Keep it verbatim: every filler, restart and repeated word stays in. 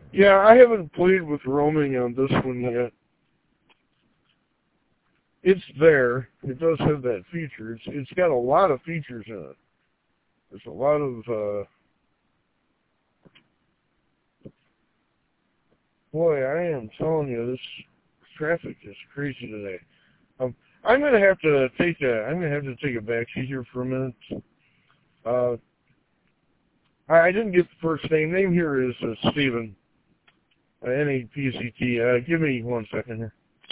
Yeah, I haven't played with roaming on this one yet. It's there. It does have that feature. It's it's got a lot of features in it. There's a lot of uh boy, I am telling you, this traffic is crazy today. Um I'm gonna have to take a I'm gonna have to take a backseat here for a minute. Uh I, I didn't get the first name. Name here is uh, Stephen. Uh, N A P C T. Uh, give me one second here.